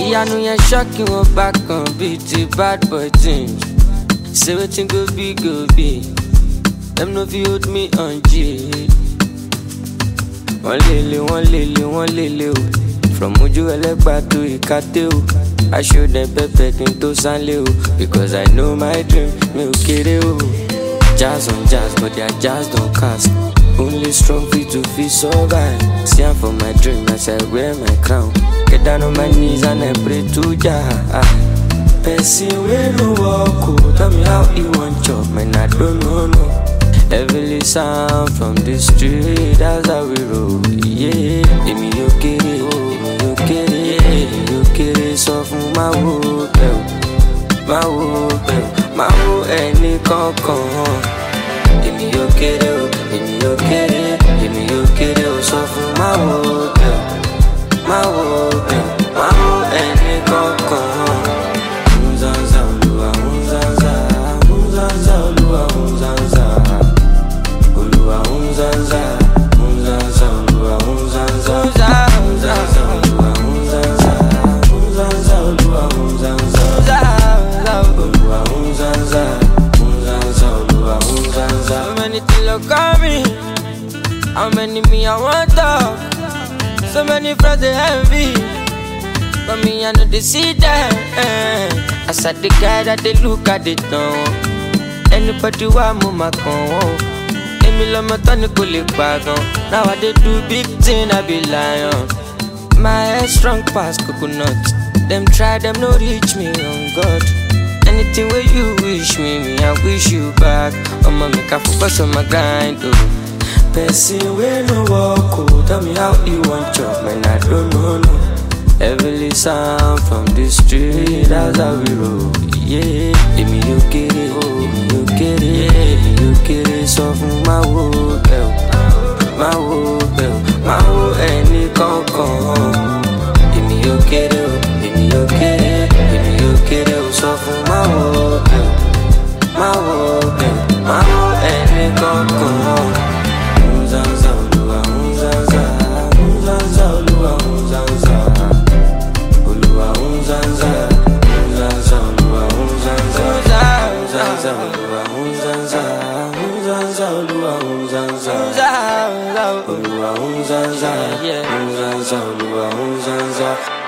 Ìyanu yẹn shocking wọn back on beat the bad boy thing. Say wetin go be go be. Them no fit hold me on G. Wọ́n lele o. From Ojú Ẹlẹ́gbà to Ìkàtẹ́ o. I show them pepper kí n tó sánlé o. Because I know my dream, mi ò kéré o. Jazz on jazz, but their jazz don't cast. Only strong feet to feel survive. See I'm for my dream as I wear my crown. Get down on my knees and I pray to Jah. Person wey no walk o, tell me how he want chop, man I don't know no. Heavenly sound from the street, that's how we roll. Yeah, èmi yóò kéré, sọ fún máa wo ẹni kankan. Èmi yóò kéré o, sọ fún máa wo ẹni kankan. Unzanza Olúwa, unzanza Olúwa, unzanza Olúwa, unzanza Olúwa, unzanza Olúwa, unzanza Olúwa, unzanza Olúwa, unzanza. So many things look at me, how many me I want talk. So many friends they envy, but me I know they see them. As I the guy that they look at it now. Anybody want move my con. Emi lo mo tani kò lè pa gan. Now I dey do big thing, I be lion. My head strong past coconut. Them try, them no reach me on God. Anything where you wish me, I wish you back. I'ma make a focus on my grind, oh. Person wey no walk, oh, tell me how you want chop, man I don't know no. Heavenly sound from the street, that's how we roll. Yeah, èmi yóò kéré, sọ fún máa wo ẹni kankan. Èmi yóò kéré o, sọ fún máa wo ẹni kankan. Unzanza Olúwa, unzanza Olúwa, unzanza Olúwa, unzanza Olúwa, unzanza Olúwa, unzanza Olúwa, unzanza Olúwa, unzanza Olúwa, unzanza.